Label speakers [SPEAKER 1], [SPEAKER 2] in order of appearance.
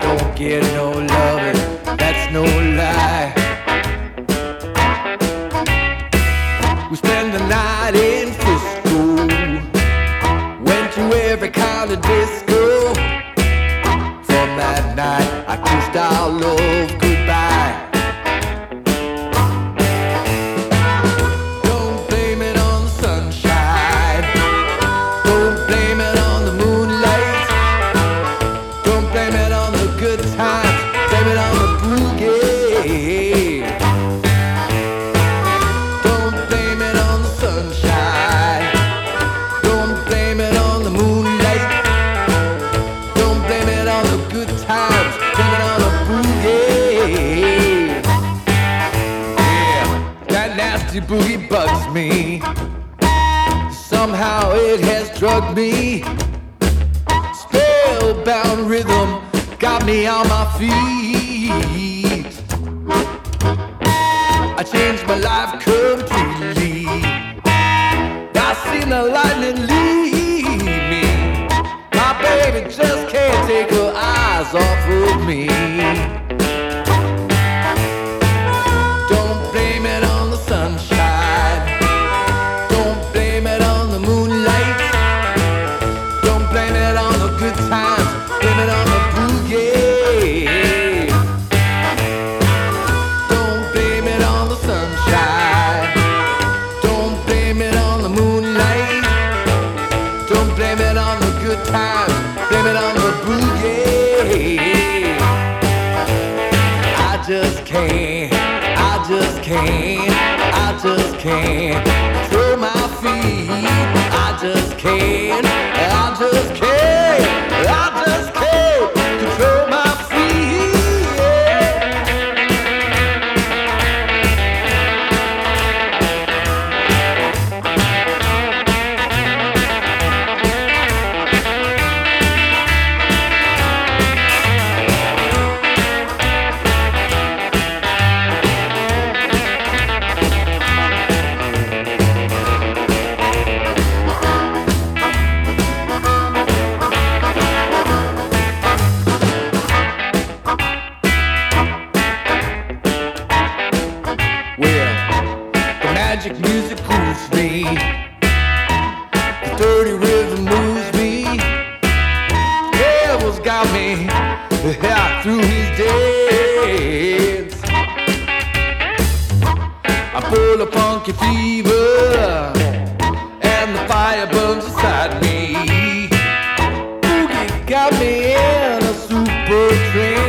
[SPEAKER 1] don't get no loving, that's no lie. We spend the night in Frisco, went to every kind of disco. From that night I kissed our love goodbye. Don't blame it on the sunshine, don't blame it on the moonlight, don't blame it on the good times, blame it on the boogie. Don't blame it on the sunshine, don't blame it on the moonlight, don't blame it on the good times, blame it on the boogie. Yeah, that nasty boogie bugs me, somehow it has drugged me. Spellbound rhythm got me on my feet. I changed my life completely. I seen the lightning lead me. My baby just can't take her eyes off of me. Don't blame it on the sunshine, don't blame it on the moonlight, don't blame it on the good times, blame it on the boogie. Don't blame it on the sunshine, don't blame it on the moonlight, don't blame it on the good times, blame it on the boogie. I just can't, I just can't, I just can't control my feet. I just can't, I just can't, I just can't control my feet. Yeah. Well, the magic music grooves me, the dirty rhythm moves me. Devil's got me through his dance. I'm full of funky fever, and the fire burns inside me. Boogie got me in a super trance.